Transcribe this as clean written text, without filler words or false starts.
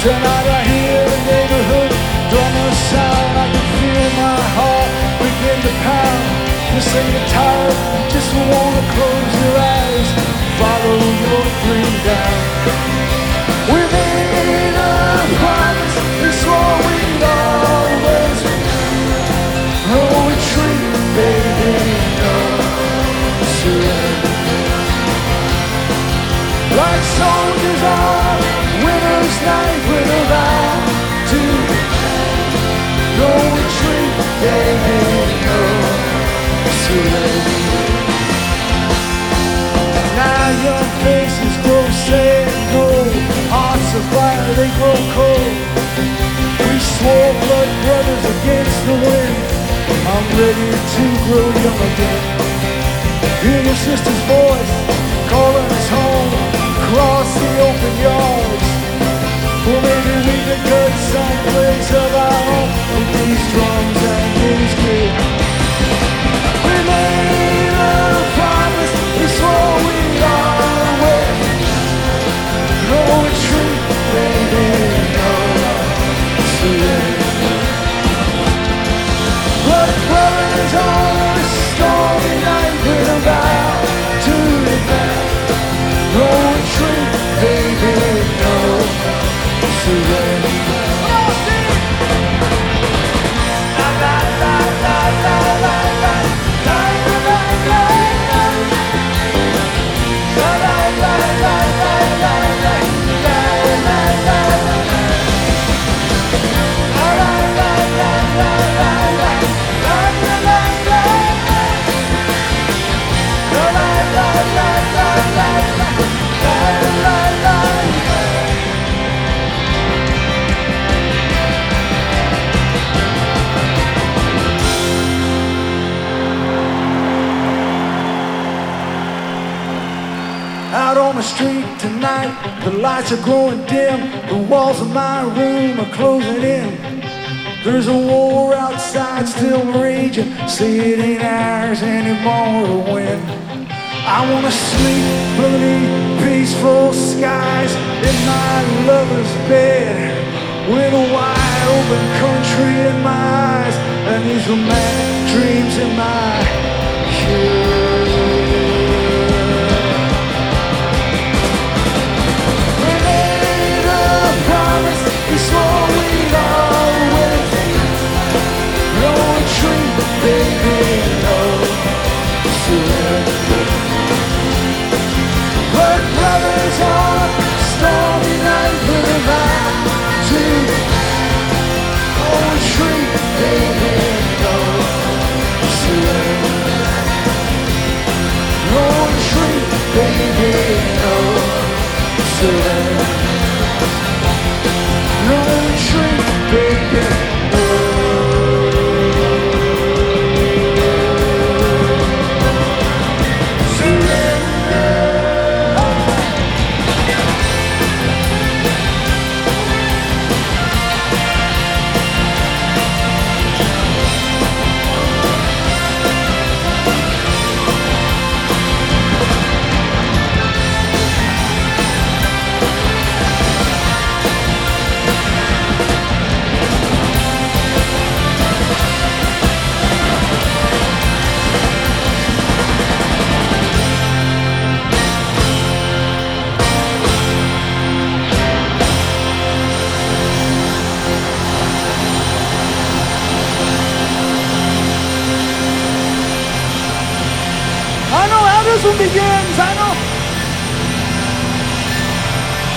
Tonight I hear the neighborhood drummer sound. I can feel my heart begin to pound. You say you're tired, you just wanna close your eyes, follow your dream down. We made a promise, we swore we'd always no retreat, baby, no surrender. Like soldiers on winter's night, we're about to no retreat, baby, no surrender. Now your faces grow sad, cold, hearts of fire, they grow cold. We swore blood brothers against the wind. I'm ready to grow young again. Hear your sister's voice calling us home across the open yards. Well, maybe we could cut someplace of our own with these drums and these kids. We made a promise, we swore we'd always no retreat, baby, no surrender. But brothers on a stormy night, we're about to advance. No retreat, baby, no surrender. La la la la la la la la la la la la la Out on the street tonight, the lights are growing dim. The walls of my room are closing in. There's a war outside still raging. Say it ain't ours anymore to win. I wanna sleep beneath peaceful skies in my lover's bed, with a wide open country in my eyes and these romantic dreams in my head. We swore we'd always no retreat, baby, no surrender. But brothers on stormy night, we're about to no retreat, baby, no surrender. No retreat, baby, no surrender. No retreat, baby, no surrender. I know how this one begins. I know